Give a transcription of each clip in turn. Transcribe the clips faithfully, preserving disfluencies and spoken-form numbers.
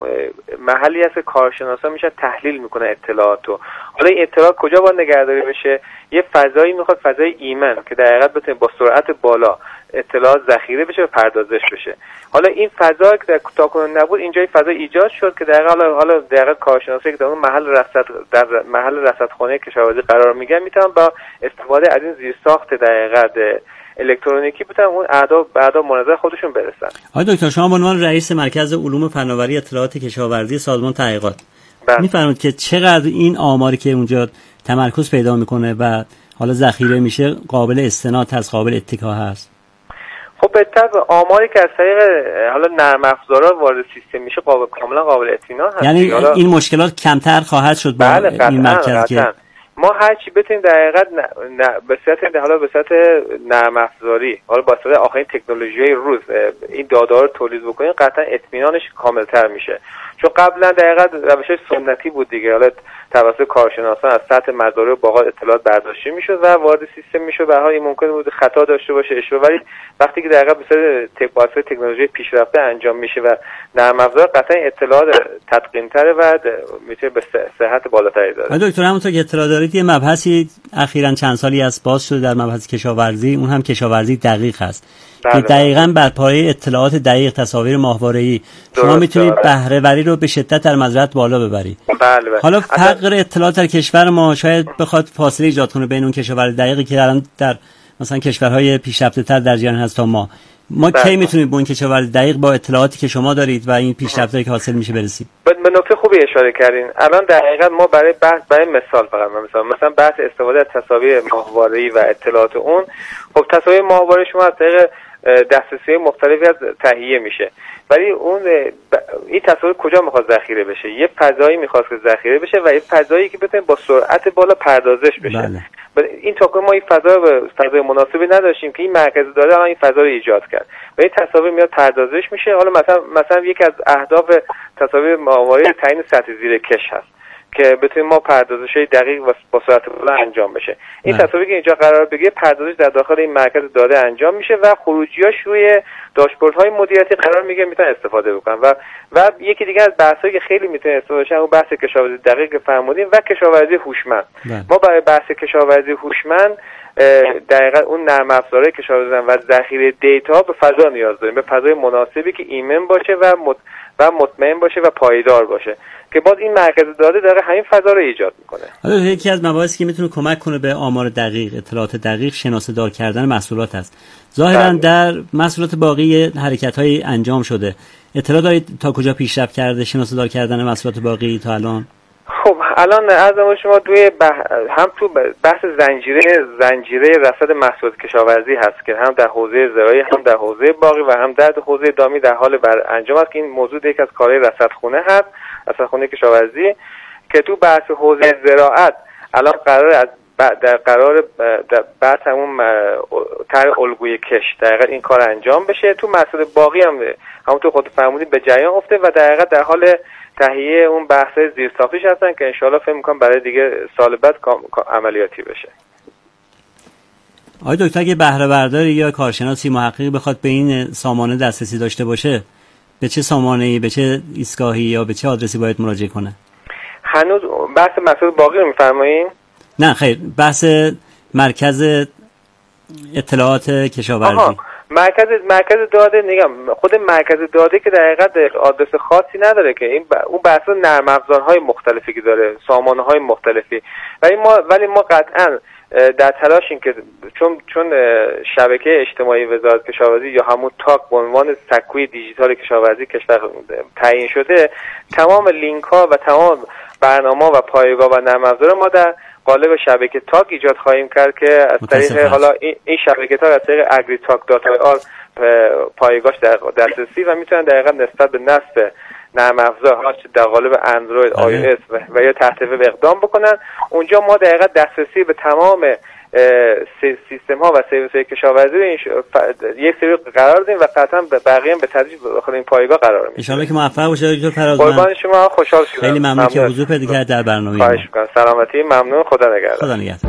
محلی هست که کارشناسا میشن تحلیل میکنه اطلاعاتو. حالا این اطلاعات کجا باید نگهداری بشه؟ یه فضایی میخواد، فضای ایمن که در حقیقت بتونه با سرعت بالا اطلاعات ذخیره بشه و پردازش بشه. حالا این فضا که تاکنون نبود، اینجا این فضا ایجاد شد که در حالا حالا در حقیقت کارشناسایی که در اون محل رصد در محل رصدخانه کشاورزی قرار میگیرن میتونن با استفاده از این زیرساخت در حقیقت الکترونیکی بتونن اون اعداد بعدا منظر خودشون برسن. آقای دکتر، شما به عنوان رئیس مرکز علوم فناوری اطلاعات کشاورزی سازمان تحقیقات میفرمایید که چقدر این آماری که اونجا تمرکز پیدا میکنه و حالا ذخیره میشه قابل استناد هست، قابل اتکا هست؟ خب به طبع آماری که از طریق حالا نرم افزارها وارد سیستم میشه قابل کاملا قابل اطمینان هست. یعنی این مشکلات کمتر خواهد شد با بله این مرکز که ما هر چی بتونیم در حقیقت به صورت حالا به صورت نرم افزاری، حالا با استفاده آخرین تکنولوژی روز این داده رو تولید بکنیم، قطعا اطمینانش کاملتر میشه. چون قبلا در حقیقت روش سنتی بود دیگه، حالا توسط کارشناسان از سطح مزارع و باغات اطلاعات برداشت میشد و وارد سیستم میشد. به هر حال ممکن بود خطا داشته باشه، اشتباه، ولی وقتی که در حقیقت به صورت تکنولوژی پیشرفته انجام میشه و نرم افزار، قطعا اطلاعات تدقیق تره و میتونه به صحت بالاتری داره. دکتر، همونطور که اطلاع دارید یه مبحثی اخیراً چند سالی از باز شده در مبحث کشاورزی، اون هم کشاورزی دقیق هست که دقیقاً بر پایه اطلاعات دقیق، تصاویر ماهواره‌ای شما میتونید بهره وری رو به شدت در مزرعه بالا ببرید. بله بله. حالا فقر اطلاعات در کشور ما شاید بخواد فاصله ایجاد کنه بین اون کشاورزی دقیقی که الان در مثلا کشورهای پیشرفته‌تر در جهان هست تا ما. ما بله. کی میتونیم به اون کشاورزی دقیق با اطلاعاتی که شما دارید و این پیشرفتایی که حاصل میشه برسیم؟ به نکته خوبی اشاره کردین. الان در حقیقت ما برای بحث برای مثال فقط مثلا مثلا بحث استفاده از تصاویر ماهواره‌ای و اطلاعات اون، خب تصاویر ماهواره شما از طریق دسترسی مختلفی از تهیه میشه، ولی اون این تصاویر کجا میخواد ذخیره بشه؟ یه فضایی میخواد که ذخیره بشه و یه فضایی که بتونه با سرعت بالا پردازش بشه. بله. این تا ما این فضا فضای مناسبی نداشتیم که این مرکز داده الان این فضا رو ایجاد کرد و این تصاویر میاد پردازش میشه. حالا مثلا مثلا یکی از اهداف تصاویر ماهواره تعیین سطح زیر کش هست که بتونیم ما پردازش‌های دقیق و با سرعت بالا انجام بشه. این تصاویری که اینجا قرار بگیره پردازش در داخل این مرکز داده انجام میشه و خروجی‌هاش روی داشبوردهای مدیریتی قرار میگیره، میتونن استفاده بکنن. و و یکی دیگه از بحثایی که خیلی میتونه استفاده بشه اون بحث کشاورزی دقیق که فرمودیم و کشاورزی هوشمند. ما برای بحث کشاورزی هوشمند دقیقاً اون نرم افزارهای کشاورزی و ذخیره دیتا به فضا نیاز داریم، به فضای مناسبی که ایمن باشه و مت... و مطمئن باشه و پایدار باشه که باز این مرکز داده داره همین فضا رو ایجاد میکنه. حالا یکی از مباحثی که میتونه کمک کنه به آمار دقیق، اطلاعات دقیق، شناسه‌دار کردن محصولات است. ظاهراً در محصولات باقی حرکت‌های انجام شده. اطلاع دارید تا کجا پیشرفت کرده شناسه‌دار کردن محصولات باقی تا الان؟ خب الان عرض شما توی بح... هم تو بحث زنجیره زنجیره رصد محصولات کشاورزی هست که هم در حوزه زراعی، هم در حوزه باغی و هم در حوزه دامی در حال بر انجام است که این موضوع یک از کارهای رصدخونه هست، رصدخونه کشاورزی، که تو بحث حوزه زراعت الان قرار از در قرار در بحث همون طرح الگوی کش دقیقاً این کار انجام بشه. تو محصول باقی هم همونطور خود فرمودید به جریان افته و دقیقاً در حال تهیه اون بحث زیرساختیش هستن که انشالله فکر می‌کنم برای دیگه سال بعد عملیاتی بشه. آقای دکتر، اگه بهره برداری یا کارشناسی محققی بخواد به این سامانه دسترسی داشته باشه، به چه سامانه‌ای، به چه ایستگاهی یا به چه آدرسی باید مراجعه کنه؟ هنوز بحث محصول باقی رو می‌فرمایید؟ نه خیر، بحث مرکز اطلاعات کشاورزی. آها. مرکز مرکز داده نگم خود مرکز داده که در حقیقت آدرس خاصی نداره که این ب... اون بحث نرم افزارهای مختلفی که داره، سامانه‌های مختلفی، ولی ما ولی ما قطعاً در تلاشیم که چون چون شبکه اجتماعی وزارت کشاورزی یا همون تاک به عنوان سکوی دیجیتال کشاورزی کشور تعیین شده، تمام لینک‌ها و تمام برنامه‌ها و پایگاه و نرم افزار ما در قالب شبکه تاک ایجاد خواهیم کرد که از طریق حالا این شبکه تاک از طریق اگری تاک دات آی آر پایگاهش در دسترسی و میتونن دقیقاً نسبت به نصب نرم افزارها در قالب اندروید، آی او اس و یا تحت وب اقدام بکنن. اونجا ما دقیقاً دسترسی به تمام سیستم ها و سرویس های کشاورزی رو یک سری قرار دادیم و قطعاً بقیه هم به تدریج داخل این پایگاه قرار میدیم. ان شاءالله که موفق باشید دکتر فرازمند. قربان شما، خوشحال شدم. خیلی ممنون که حضور پیدا کردید در برنامه. خواهش می‌کنم. سلامتی، ممنون. خدا نگهدار. خدا نگهدار.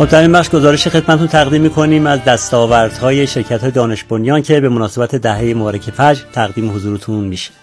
خب در این بخش گزارش خدمتتون تقدیم می‌کنیم از دستاوردهای شرکت‌های دانش بنیان که به مناسبت دهه مبارک فجر تقدیم حضورتون میشه.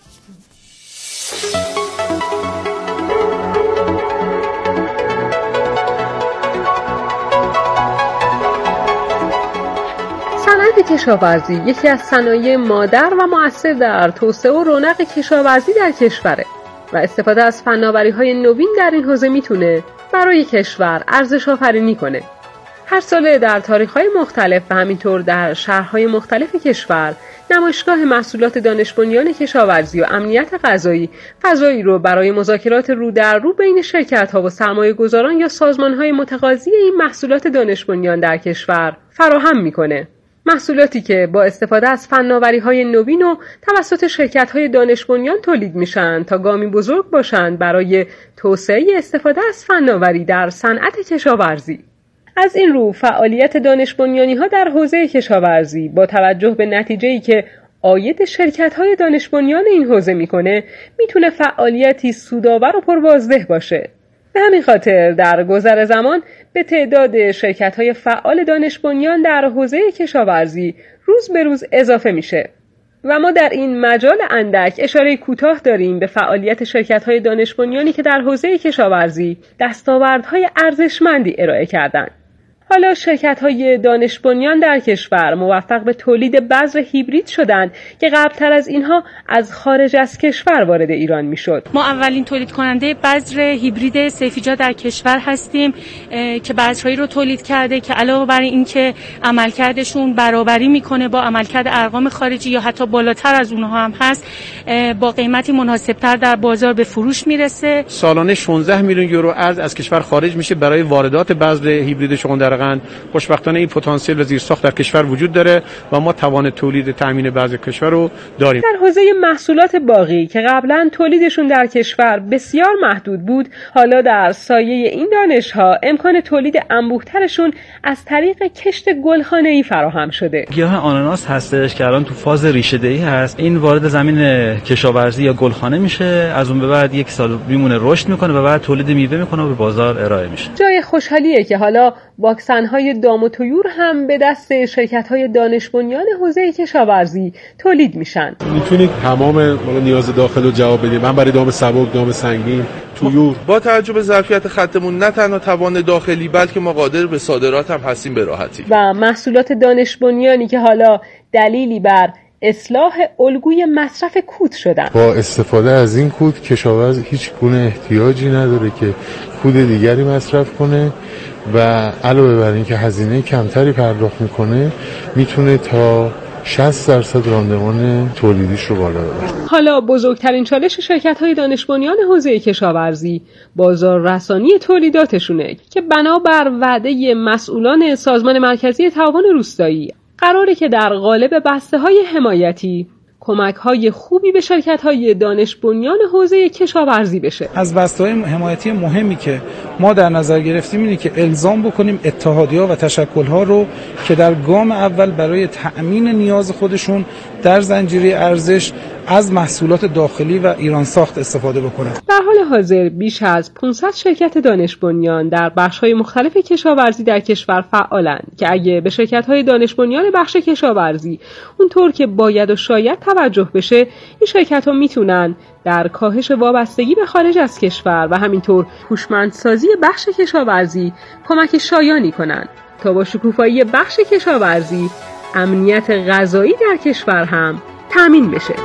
صنعت کشاورزی یکی از صنایع مادر و مؤثر در توسعه و رونق کشاورزی در کشوره و استفاده از فناوری‌های نوین در این حوزه میتونه برای کشور ارزش آفرینی کنه. هر ساله در تاریخ‌های مختلف و همینطور در شهرهای مختلف کشور نمایشگاه محصولات دانش بنیان کشاورزی و امنیت غذایی فضایی رو برای مذاکرات رو در رو بین شرکت‌ها و سرمایه‌گذاران یا سازمان‌های متقاضی این محصولات دانش بنیان در کشور فراهم می‌کنه. محصولاتی که با استفاده از فناوری‌های نوین و توسط شرکت‌های دانش بنیان تولید میشن تا گامی بزرگ باشند برای توسعه استفاده از فناوری در صنعت کشاورزی. از این رو فعالیت دانش بنیانی‌ها در حوزه کشاورزی با توجه به نتیجه‌ای که عاید شرکت‌های دانش بنیان این حوزه میکنه میتونه فعالیتی سودآور و پربازده باشه. به همین خاطر در گذر زمان به تعداد شرکت‌های فعال دانش بنیان در حوزه کشاورزی روز به روز اضافه میشه و ما در این مجال اندک اشاره کوتاه داریم به فعالیت شرکت‌های دانش بنیانی که در حوزه کشاورزی دستاوردهای ارزشمندی ارائه کردند. حالا شرکت‌های دانش بنیان در کشور موفق به تولید بذر هیبرید شدند که قبل‌تر از اینها از خارج از کشور وارد ایران میشد. ما اولین تولید کننده بذر هیبرید سیفیجا در کشور هستیم که بذرهایی رو تولید کرده که علاوه بر این که عملکردشون برابری میکنه با عملکرد ارقام خارجی یا حتی بالاتر از اونها هم هست، با قیمتی مناسبتر در بازار به فروش میرسه. سالانه شانزده میلیون یورو ارز از کشور خارج میشه برای واردات بذر هیبرید شغل. خوشبختانه این پتانسیل و زیرساخت در کشور وجود داره و ما توان تولید تامین بذر کشور رو داریم. در حوزه محصولات باغی که قبلا تولیدشون در کشور بسیار محدود بود، حالا در سایه این دانش‌ها امکان تولید انبوه‌ترشون از طریق کشت گلخانه‌ای فراهم شده. گیاه آناناس هستش که الان تو فاز ریشه‌دهی هست. این وارد زمین کشاورزی یا گلخانه میشه، از اون به بعد یک سال میمونه رشد میکنه و بعد تولید میوه میکنه و به بازار ارائه میشه. جای خوشحالیه که حالا واکسن‌های دام و طیور هم به دست شرکت‌های دانش بنیان حوزه کشاورزی تولید میشن. میتونید تمام نیاز داخل رو جواب بدید. من برای دام سبک، دام سنگین، طیور. با توجه به ظرفیت خطمون نه تنها توان داخلی بلکه ما قادر به صادرات هم هستیم به راحتی. و محصولات دانش بنیانی که حالا دلیلی بر اصلاح الگوی مصرف کود شدن. با استفاده از این کود کشاورز هیچ گونه احتیاجی نداره که کود دیگری مصرف کنه و علاوه بر این که هزینه کمتری پرداخت میکنه میتونه تا شصت درصد راندمان تولیدیش رو بالا ببره. حالا بزرگترین چالش شرکت‌های دانش بنیان حوزه کشاورزی بازار رسانی تولیداتشونه که بنابر وعده مسئولان سازمان مرکزی تعاون روستایی قراره که در قالب بسته‌های حمایتی کمک‌های خوبی به شرکت‌های دانش بنیان حوزه کشاورزی بشه. از بسته‌های حمایتی مهمی که ما در نظر گرفتیم اینه که الزام بکنیم اتحادیه‌ها و تشکل‌ها رو که در گام اول برای تأمین نیاز خودشون در زنجیره ارزش از محصولات داخلی و ایران ساخت استفاده بکنن. در حال حاضر بیش از پانصد شرکت دانش بنیان در بخش‌های مختلف کشاورزی در کشور فعالند که اگه به شرکت‌های دانش بنیان بخش کشاورزی اونطور که باید و شاید توجه بشه، این شرکت‌ها میتونن در کاهش وابستگی به خارج از کشور و همینطور هوشمندسازی بخش کشاورزی کمک شایانی کنند تا با شکوفایی بخش کشاورزی امنیت غذایی در کشور هم تامین بشه.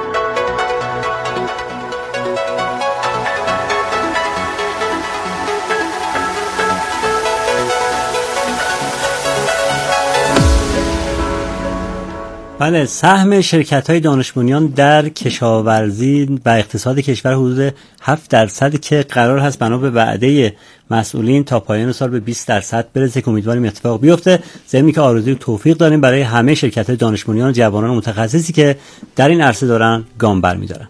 بله، سهم شرکت‌های دانش بنیان در کشاورزی و اقتصاد کشور حدود هفت درصد که قرار هست بنا به وعده مسئولین تا پایان سال به بیست درصد برسه که امیدواریم اتفاق بیفته. ضمن که آرزوی توفیق داریم برای همه شرکت‌های دانش بنیان و جوانان متخصصی که در این عرصه دارن گام برمی‌دارن.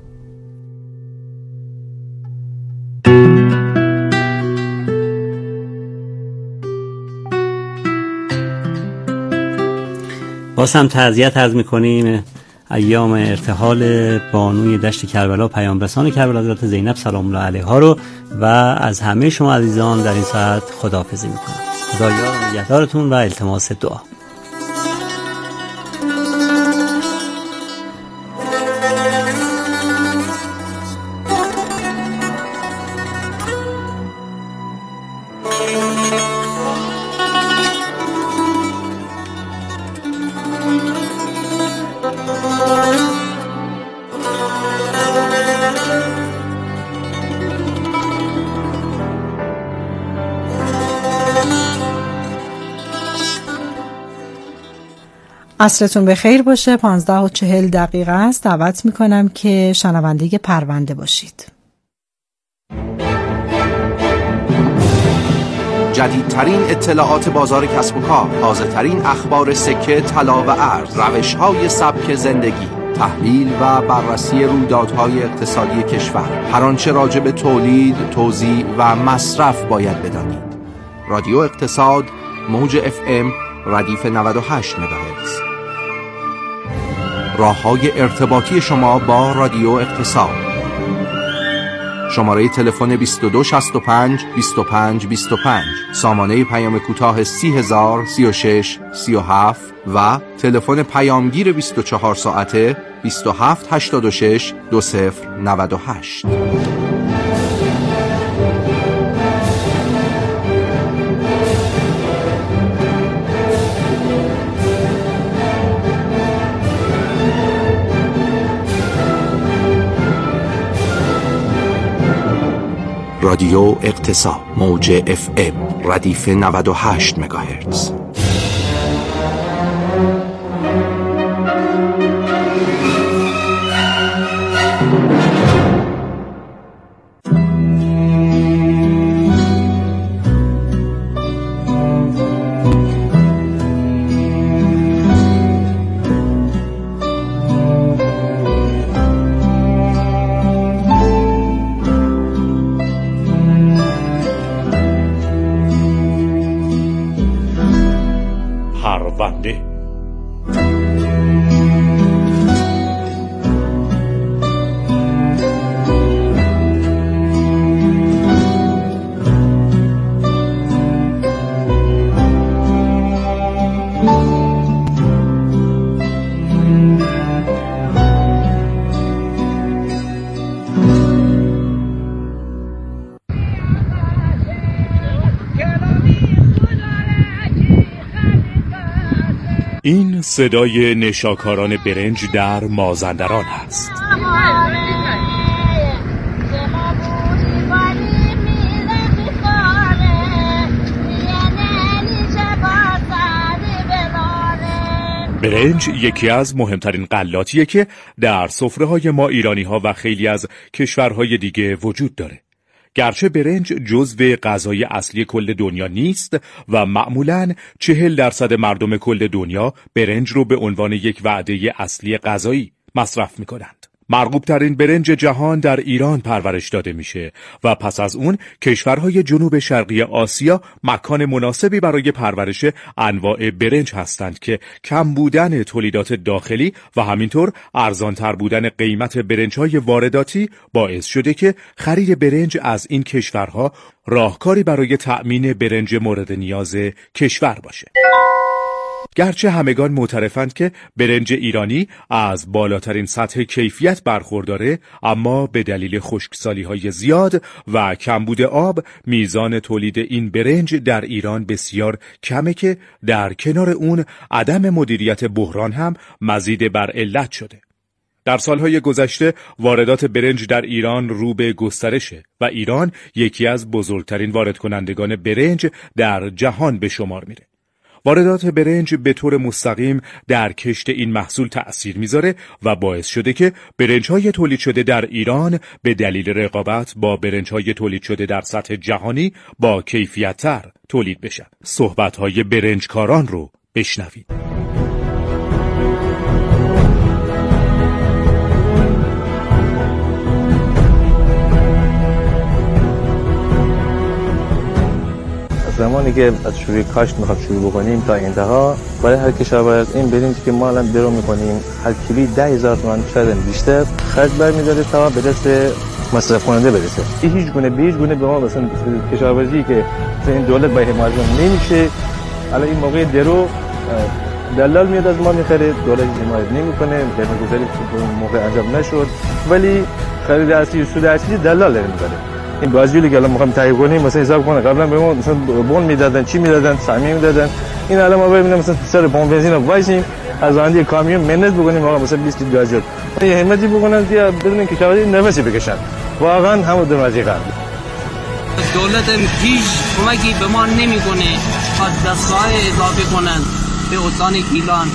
باز هم تعزیت عرض می‌کنیم ایام ارتحال بانوی دشت کربلا پیامرسان کربلا حضرت زینب سلام الله علیها رو و از همه شما عزیزان در این ساعت خداحافظی می‌کنم. خدایا نگهدارتون و التماس دعا. عصرتون بخیر باشه. پانزده و چهل دقیقه است. دعوت میکنم که شنونده پرونده باشید. جدیدترین اطلاعات بازار کسب و کار، تازه‌ترین اخبار سکه، طلا و ارز، روش‌های سبک زندگی، تحلیل و بررسی رویدادهای اقتصادی کشور، هر آنچه راجع به تولید، توزیع و مصرف باید بدانید. رادیو اقتصاد، موج اف ام، ردیف نود و هشت مگاهرتز. راه‌های ارتباطی شما با رادیو اقتصاد: شماره تلفن بیست و دو شصت و پنج بیست و پنج بیست و پنج، سامانه پیام کوتاه سی هزار سی و شش سی و هفت و تلفن پیامگیر بیست و چهار ساعته بیست و هفت هشتاد و شش دو صفر نود و هشت. رادیو اقتصاد، موج اف ام، ردیف نود و هشت مگاهرتز. پرونده. این صدای نشاکاران برنج در مازندران است. برنج یکی از مهمترین غلاتیه که در سفره‌های ما ایرانی‌ها و خیلی از کشورهای دیگه وجود داره. گرچه برنج جزو غذای اصلی کل دنیا نیست و معمولاً چهل درصد مردم کل دنیا برنج رو به عنوان یک وعده اصلی غذایی مصرف می‌کنند. مرغوب ترین برنج جهان در ایران پرورش داده میشه و پس از اون کشورهای جنوب شرقی آسیا مکان مناسبی برای پرورش انواع برنج هستند که کم بودن تولیدات داخلی و همینطور ارزانتر بودن قیمت برنج‌های وارداتی باعث شده که خرید برنج از این کشورها راهکاری برای تأمین برنج مورد نیاز کشور باشه. گرچه همگان معترفند که برنج ایرانی از بالاترین سطح کیفیت برخورداره، اما به دلیل خشکسالی‌های زیاد و کمبود آب میزان تولید این برنج در ایران بسیار کمه که در کنار اون عدم مدیریت بحران هم مزید بر علت شده. در سالهای گذشته واردات برنج در ایران رو به گسترشه و ایران یکی از بزرگترین وارد کنندگان برنج در جهان به شمار میره. واردات برنج به طور مستقیم در کشت این محصول تأثیر میذاره و باعث شده که برنج‌های تولید شده در ایران به دلیل رقابت با برنج‌های تولید شده در سطح جهانی با کیفیت‌تر تولید بشن. صحبت‌های برنجکاران رو بشنوید. زمانی که از شروع کاشت میخوام شروع بکنیم تا انتها برای هر کشاورز این برنجی که ما الان درو میکنیم هر کیلویی ده هزار تومان شاید بیشتر خرج برمیداره تا به دست مصرف کننده برسه. هیچ گونه به هیچ گونه به ما مثلا کشاورزی که مثلا این دولت با حمایت نمیشه. الان این موقع درو دلال میاد از ما میخره، دولت حمایت نمیکنه، بهمه‌گذاری موقع انجام نشد، ولی خرید اصلی و سود اصلی دلال داره میبره. این گازوئیلی که الان میخوام تعیین کنیم مثلا حساب کنه قبلا به ما مثلا بون میدادن، چی میدادن، سهمیه میدادن، این الان ما ببینیم مثلا سر پمپ بنزین وایسیم از راننده کامیون منت بکنیم آقا مثلا بیست لیتر گاز یه همتی بکنن که بدون کشاورزی نفسی بکشن، واقعا همون در وضعیت دولت هیچ کمکی به ما نمیکنه تا دستگاه اضافه کنن به استان گیلان،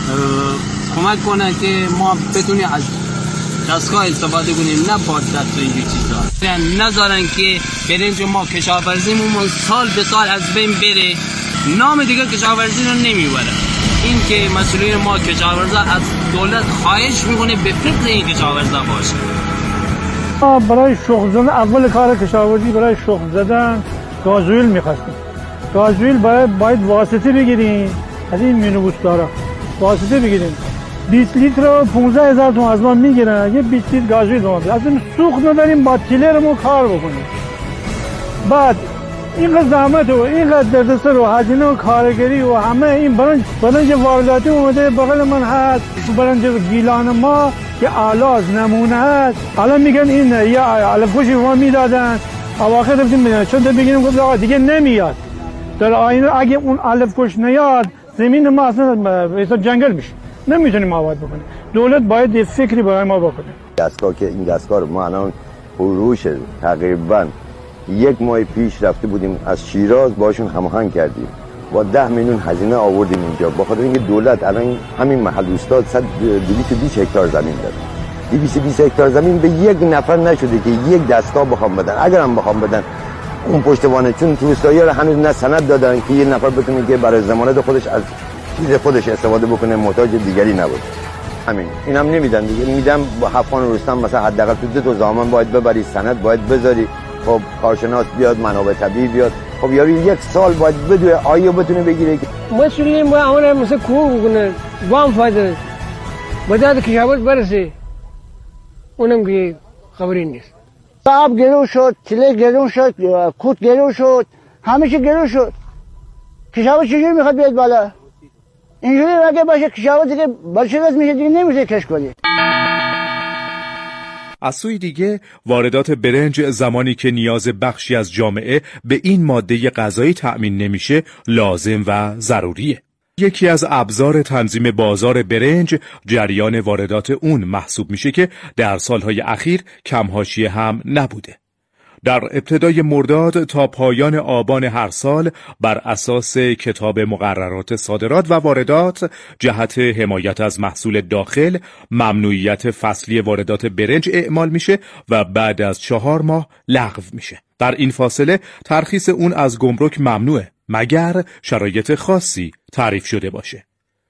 کمک کنن که ما بتونیم از دستگاه استفاده کنیم، نه با دست و اینجور چیزا. نذارن که برنج ما کشاورزیمون سال به سال از بین بره، نام دیگه کشاورزی رو نمیبره. این که مسئولین ما کشاورزا از دولت خواهش میکنه به فکر این کشاورزا باشه. برای شخم زدن اول کار کشاورزی برای شخم زدن گازوئیل میخواستیم. گازوئیل باید باید واسطه بگیریم از این مینوبوسدارا، واسطه بگیریم. بیست لیتر رو پانزده هزار تومان از ما میگیرن، یه بیست لیتر گازوئیل ما از این سوخت نداریم، با تیلرمون کار بکنیم. بعد اینقدر زحمت و اینقدر دردسر و هزینه و کارگری و همه این برنج برنج وارداتی اومده بغل من هست، برنج گیلان ما که اعلی نمونه هست. الان میگن این یا علف کشی ما میدادن، اواخر رفتیم میدن چون تا بگیریم گفت آقا دیگه نمیاد. در آینده اگه اون علف کش نیاد زمین ما اصلا جنگل میشه، نمیتونیم آباد بکنیم. دولت باید یه فکری برای ما بکنه. دستگاه که این دستگاه ما الان فروش تقریبا یک ماه پیش رفته بودیم از شیراز باشون هماهنگ کردیم با ده میلیون هزینه آوردیم اینجا، با خاطر اینکه دولت الان همین محل استاد صد دویست و بیست هکتار زمین داره. دویست و بیست هکتار زمین به یک نفر نشده که یک دستگاه بخوام بدن. اگر هم بخوام بدن اون پشتوانه، چون توستایی ها هنوز نه سند دادن که یه نفر بتونه که برای ضمانت خودش از چیز خودش استفاده بکنه، محتاج دیگری نبود. همین اینم هم نمیدن دیگه. میدم با حفان رستم مثلا حداقل تو دو تا زمان باید ببری، سند باید بذاری، خب کارشناس بیاد، منابع طبیعی بیاد، خب یارو یک سال باید بدوه آیا بتونه بگیره. مسئولین با اون مثلا کوه بکنه وام فایده بداد کشاورز برسه، اونم که خبری نیست. آب گرو شد، تله گرو شد، کوت گرو شد، همه چی گرو شد. کشاورز چجوری میخواد بیاد بالا؟ اینجوری اگه باشه کشاورز دیگه بالشگاز میشه دیگه نمیشه کش کنی. از سوی دیگه واردات برنج زمانی که نیاز بخشی از جامعه به این ماده غذایی تأمین نمیشه لازم و ضروریه. یکی از ابزار تنظیم بازار برنج جریان واردات اون محسوب میشه که در سالهای اخیر کم حاشیه هم نبوده. در ابتدای مرداد تا پایان آبان هر سال بر اساس کتاب مقررات صادرات و واردات جهت حمایت از محصول داخل ممنوعیت فصلی واردات برنج اعمال میشه و بعد از چهار ماه لغو میشه. در این فاصله ترخیص اون از گمرک ممنوعه مگر شرایط خاصی تعریف شده باشه.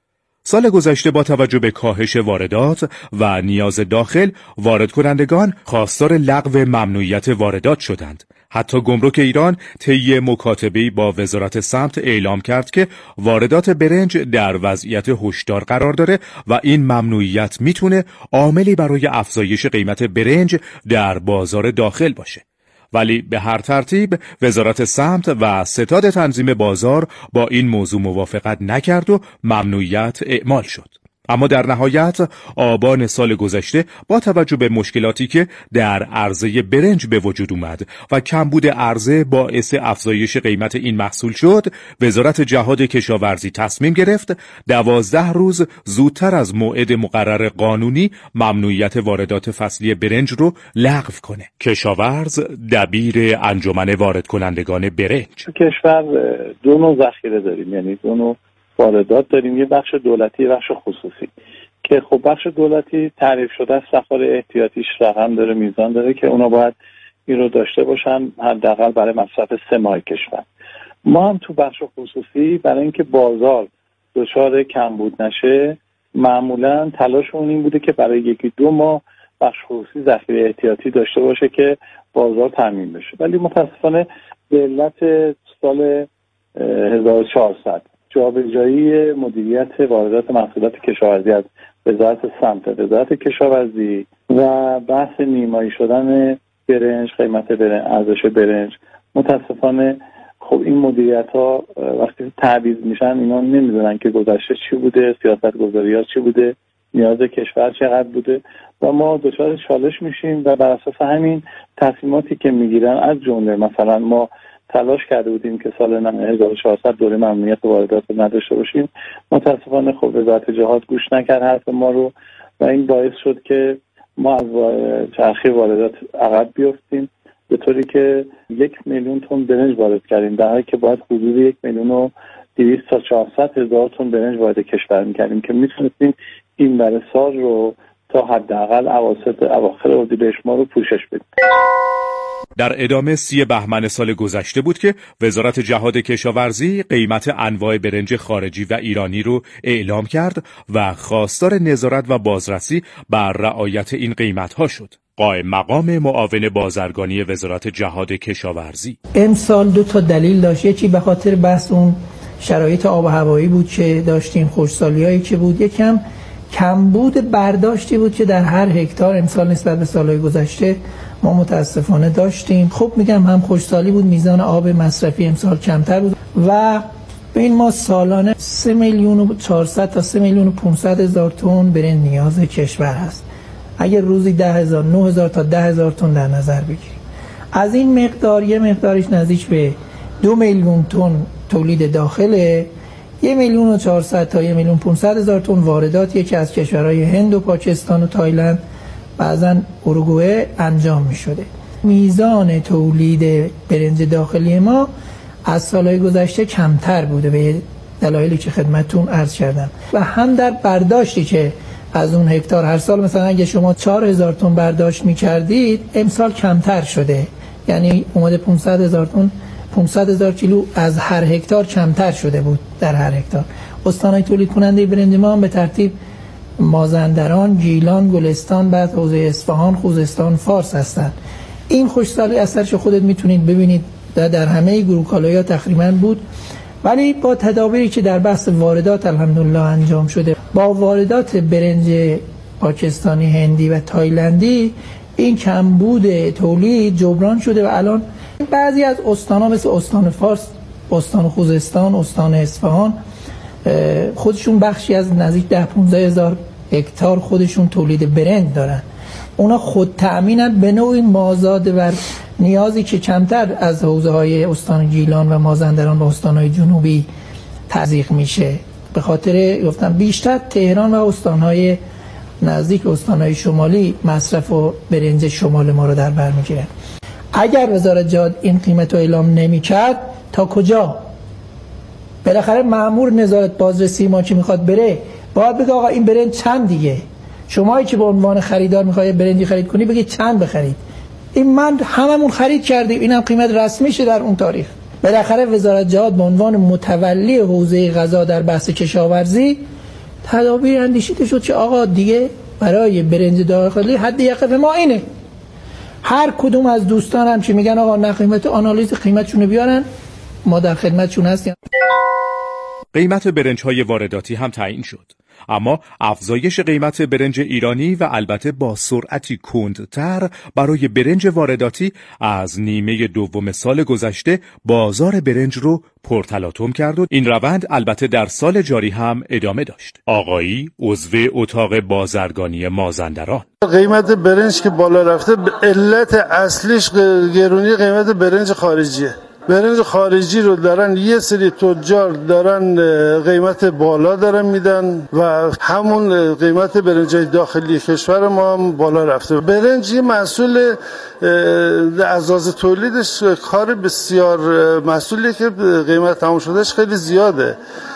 سال گذشته با توجه به کاهش واردات و نیاز داخل، وارد کنندگان خواستار لغو ممنوعیت واردات شدند. حتی گمرک ایران طی مکاتبه‌ای با وزارت سمت اعلام کرد که واردات برنج در وضعیت هشدار قرار داره و این ممنوعیت میتونه عاملی برای افزایش قیمت برنج در بازار داخل باشه. ولی به هر ترتیب وزارت سمت و ستاد تنظیم بازار با این موضوع موافقت نکرد و ممنوعیت اعمال شد. اما در نهایت آبان سال گذشته با توجه به مشکلاتی که در عرضه برنج به وجود اومد و کمبود عرضه باعث افزایش قیمت این محصول شد، وزارت جهاد کشاورزی تصمیم گرفت دوازده روز زودتر از موعد مقرر قانونی ممنوعیت واردات فصلی برنج رو لغو کنه. کشاورز دبیر انجمن وارد کنندگان برنج: تو کشور دو نوع ذخیره داریم، یعنی دو نوع واردات داریم، یه بخش دولتی، یه بخش خصوصی که خب بخش دولتی تعریف شده است، سفر احتیاطیش رقم داره، میزان داره که اونا باید این رو داشته باشن حداقل برای مصرف سه ماه کشور. ما هم تو بخش خصوصی برای اینکه بازار دچار کمبود نشه معمولا تلاشمون این بوده که برای یکی دو ماه بخش خصوصی ذخیره احتیاطی داشته باشه که بازار تامین بشه. ولی متاسفانه به علت سال هزار و چهارصد جابجایی مدیریت واردات محصولات کشاورزی از وزارت سمت وزارت کشاورزی و بحث نیمایی شدن برنج، قیمت برنج، ارزش برنج. متاسفانه خب این مدیریت ها وقتی تعویض میشن اینا نمیدونن که گذشته چی بوده، سیاست گذاری ها چی بوده، نیاز کشور چقدر بوده و ما دچار چالش میشیم و بر اساس همین تصمیماتی که میگیرن، از جمله مثلا ما تلاش کرده بودیم که سال هزار و چهارصد دوره ممنوعیت واردات رو نداشته باشیم. متاسفانه خب وزارت جهاد گوش نکرد حرف ما رو و این باعث شد که ما از چرخه واردات عقب بیفتیم، به طوری که یک میلیون تن برنج وارد کردیم در حالی که باید حدود یک میلیون و دویست تا چهارصد هزار تن برنج وارد کشور میکردیم که میتونستیم این برای سال رو تا حداقل اواسط اواخر اردیبهشت ماه رو پوشش بدیم. در ادامه سی بهمن سال گذشته بود که وزارت جهاد کشاورزی قیمت انواع برنج خارجی و ایرانی رو اعلام کرد و خواستار نظارت و بازرسی بر رعایت این قیمت‌ها شد. قائم مقام معاون بازرگانی وزارت جهاد کشاورزی: امسال دو تا دلیل داشت. یکی به خاطر بحث اون شرایط آب و هوایی بود که داشتیم، خشکسالیایی که بود، یکم کمبود برداشتی بود که در هر هکتار امسال نسبت به سالهای گذشته ما متاسفانه داشتیم. خب میگم هم خشکسالی بود، میزان آب مصرفی امسال کمتر بود و بین ما سالانه سه میلیون و چهارصد تا سه میلیون و پانصد هزار تن برنج نیاز کشور هست. اگر روزی ده هزار نه هزار تا ده هزار تن در نظر بگیریم، از این مقدار یه مقدارش نزدیک به دو میلیون تن تولید داخله، یه میلیون و چهارصد تا یه میلیون پانصد هزار تن وارداتیه که از کشورهای هند و پاکستان و تایلند بعضا اروگوئه انجام می شده. میزان تولید برنج داخلی ما از سالهای گذشته کمتر بوده به دلایلی که خدمتتون عرض کردم و هم در برداشتی که از اون هکتار هر سال مثلا اگه شما چهار هزار تن برداشت می کردید امسال کمتر شده، یعنی اومده پانصد هزار تن، پانصد هزار کیلو از هر هکتار کمتر شده بود در هر هکتار. استانهای تولید کننده برنج ما هم به ترتیب مازندران، گیلان، گلستان، بعد حوزه اصفهان، خوزستان، فارس هستند. این خشکسالی اثرش خودت میتونید ببینید در همه گروه کالایا تقریبا بود، ولی با تدابیری که در بحث واردات الحمدلله انجام شده، با واردات برنج پاکستانی، هندی و تایلندی این کمبود تولید جبران شده و الان بعضی از استان‌ها مثل استان فارس، استان خوزستان، استان اصفهان خودشون بخشی از نزدیک ده پانزده هزار هکتار خودشون تولید برنج دارن. اونا خود تأمینن به نوعی مازاد بر نیازی که کمتر از حوزه های استان گیلان و مازندران و استان‌های جنوبی تزریق میشه. به خاطر گفتم بیشتر تهران و استان‌های نزدیک استان‌های شمالی مصرف و برنج شمال ما رو در بر میگیرن. اگر وزارت جهاد این قیمت رو اعلام نمی‌کرد تا کجا؟ بالاخره مأمور نظارت بازرسی ما که میخواد بره باید بگه آقا این برنج چند دیگه، شمایی که به عنوان خریدار میخوای برنجی خرید کنی بگی چند بخرید. این من هممون خرید کردیم، اینم قیمت رسمیشه در اون تاریخ. بالاخره وزارت جهاد به عنوان متولی حوزه غذا در بحث کشاورزی تدابیر اندیشیده شد که آقا دیگه برای برنج داخلی حد یقف ما اینه. هر کدوم از دوستانم که میگن آقا نه قیمت آنالیز قیمتشون بیارن، ما در خدمتشون هستیم. قیمت برنج‌های وارداتی هم تعیین شد، اما افزایش قیمت برنج ایرانی و البته با سرعتی کندتر برای برنج وارداتی از نیمه دوم سال گذشته بازار برنج رو پرتلاطم کرد و این روند البته در سال جاری هم ادامه داشت. آقایی عضو اتاق بازرگانی مازندران: قیمت برنج که بالا رفته به علت اصلیش گرونی قیمت برنج خارجیه. برنج خارجی رو دارن یه سری تجار دارن قیمت بالا دارن میدن و همون قیمت برنجای داخلی کشور ما هم بالا رفته. برنج یه محصول از لحاظ تولیدش کار بسیار محصولی که قیمت تمام شدهش خیلی زیاده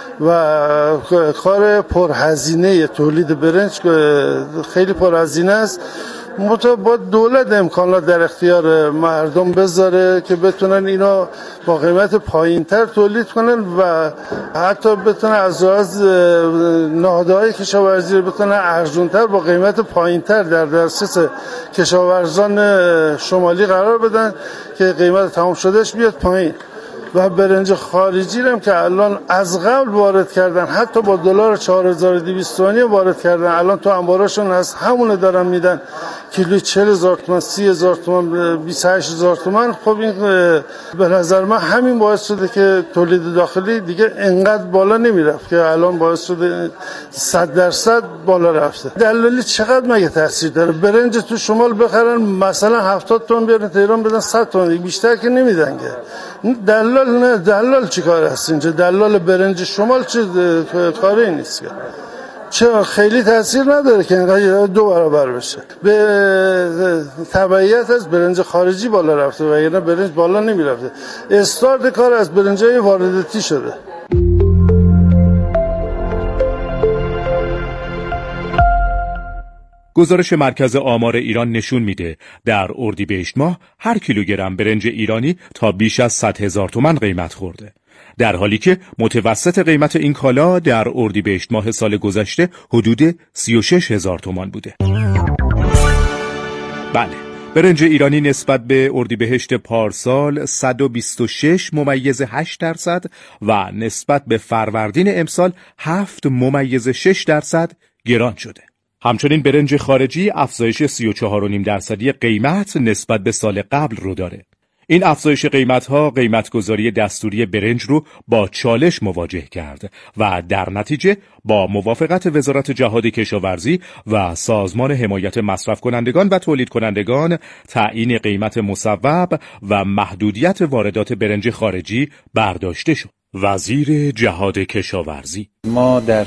و کار پرهزینه تولید برنج خیلی پرهزینه است. مطابق با دولت امکانات در اختیار مردم بذاره که بتونن اینا با قیمت پایینتر تولید کنن و حتی بتونن از از نهادهای کشاورزی رو بتونن ارزونتر با قیمت پایینتر در دسترس کشاورزان شمالی قرار بدن که قیمت تمام شدهش بیاد پایین. و برنج خارجی هم که الان از قبل وارد کردن، حتی با دلار چهار هزار و دویست تومانی وارد کردن، الان تو انباراشون از همونه دارن میدن کیلوی چهل هزار تومان، سی هزار تومان، بیست و هشت هزار تومان. خب این به نظر من همین باعث شده که تولید داخلی دیگه انقدر بالا نمیرفت که الان باعث شده صد درصد بالا رفته. دلالی چقدر مگه تاثیر داره؟ برنج تو شمال بخرن مثلا هفتاد تومن بیارن تهران بدن صد تومن، بیشتر که نمیدن که. دلال نه، دلال چیکار هست اینجا؟ دلال برنج شمال چه کاری نیست که. چه خیلی تاثیر نداره که اینقدر دو برابر بشه. به تبعیت از برنج خارجی بالا رفته و یعنی برنج بالا نمی رفته. استارت کار از برنجای وارداتی شده. گزارش مرکز آمار ایران نشون میده در اردیبهشت ماه هر کیلوگرم برنج ایرانی تا بیش از صد هزار تومان قیمت خورده، در حالی که متوسط قیمت این کالا در اردیبهشت ماه سال گذشته حدود سی و شش هزار تومان بوده. بله، برنج ایرانی نسبت به اردیبهشت پارسال صد و بیست و شش ممیز هشت درصد و نسبت به فروردین امسال هفت ممیز شش درصد گران شده. همچنین برنج خارجی افزایش سی و چهار و نیم درصدی قیمت نسبت به سال قبل رو داره. این افزایش قیمت‌ها قیمتگذاری دستوری برنج رو با چالش مواجه کرد و در نتیجه با موافقت وزارت جهاد کشاورزی و سازمان حمایت مصرف کنندگان و تولید کنندگان تعیین قیمت مصوب و محدودیت واردات برنج خارجی برداشته شد. وزیر جهاد کشاورزی: ما در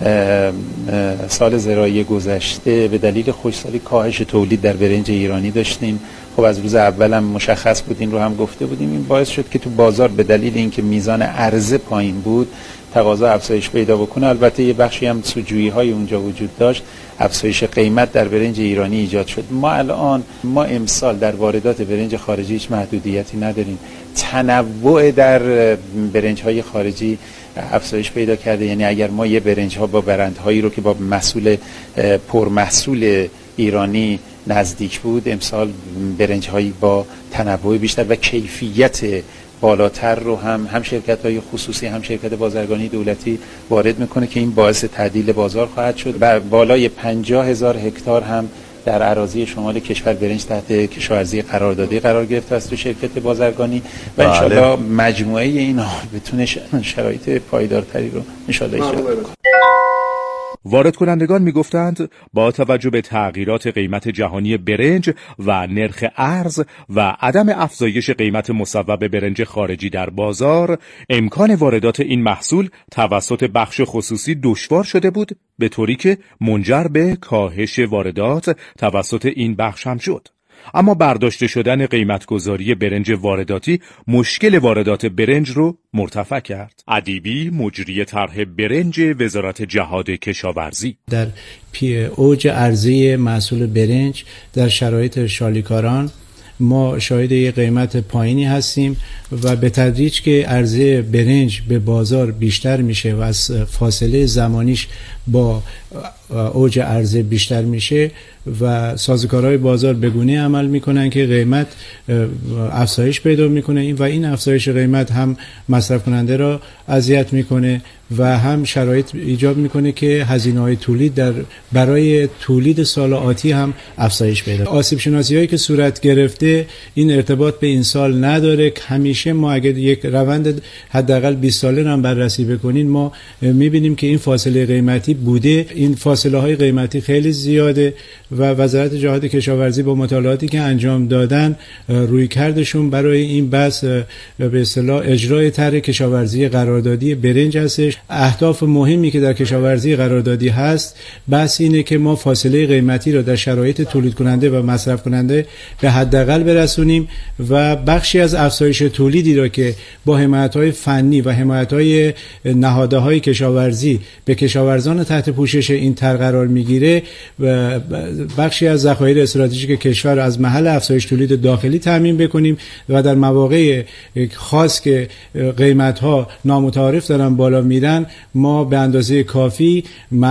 سال زراعی گذشته به دلیل خشکسالی کاهش تولید در برنج ایرانی داشتیم. خب از روز اول هم مشخص بود، این رو هم گفته بودیم. این باعث شد که تو بازار به دلیل اینکه میزان عرضه پایین بود تقاضا افزایش پیدا بکنه. البته یه بخشی هم سوجویی های اونجا وجود داشت، افزایش قیمت در برنج ایرانی ایجاد شد. ما الان ما امسال در واردات برنج خارجی هیچ محدودیتی نداریم. تنوع در برنج های خارجی افزایش پیدا کرده. یعنی اگر ما یه برنج ها با برندهایی رو که با محصول پرمحصول ایرانی نزدیک بود، امسال برنج هایی با تنوع بیشتر و کیفیت بالاتر رو هم هم شرکت های خصوصی هم شرکت بازرگانی دولتی وارد میکنه که این باعث تعدیل بازار خواهد شد. و بالای پنجاه هزار هکتار هم در اراضی شمال کشور برنج تحت کشاورزی قراردادی قرار گرفته است تو شرکت بازرگانی و ان شاءالله مجموعه اینا بتونه شرایط پایدارتری رو ان شاءالله ایجاد کنه. وارد کنندگان میگفتند با توجه به تغییرات قیمت جهانی برنج و نرخ ارز و عدم افزایش قیمت مصوب برنج خارجی در بازار، امکان واردات این محصول توسط بخش خصوصی دشوار شده بود، به طوری که منجر به کاهش واردات توسط این بخش هم شد. اما برداشته شدن قیمتگذاری برنج وارداتی مشکل واردات برنج رو مرتفع کرد. ادیبی، مجری طرح برنج وزارت جهاد کشاورزی: در پی اوج عرضه محصول برنج در شرایط شالیکاران ما شاهد یک قیمت پایینی هستیم و به تدریج که عرضه برنج به بازار بیشتر میشه و از فاصله زمانیش با اوج عرضه بیشتر میشه و سازوکارهای بازار به گونه عمل میکنن که قیمت افزایش پیدا میکنه این و این افزایش قیمت هم مصرف کننده را اذیت میکنه و هم شرایط ایجاب میکنه که هزینه‌های تولید در برای تولید سال آتی هم افزایش پیدا. آسیب شناسی هایی که صورت گرفته این ارتباط به این سال نداره. همیشه ما اگه یک روند حداقل بیست ساله هم بررسی بکنین ما میبینیم که این فاصله قیمتی بوده. این فاصله های قیمتی خیلی زیاده و وزارت جهاد کشاورزی با مطالعاتی که انجام دادن رویکردشون برای این بحث به اصطلاح اجرای طرح کشاورزی قراردادی برنج هستش. اهداف مهمی که در کشاورزی قراردادی هست بحث اینه که ما فاصله قیمتی را در شرایط تولید کننده و مصرف کننده به حداقل برسونیم و بخشی از افزایش تولیدی را که با حمایت‌های فنی و حمایت‌های نهادهای کشاورزی به کشاورزان تحت پوشش این طرح قرار میگیره و بخشی از ذخایر استراتژیک کشور از محل افزایش تولید داخلی تامین بکنیم و در مواقع خاص که قیمت‌ها نامتعارف دارن بالا میرن ما به اندازه کافی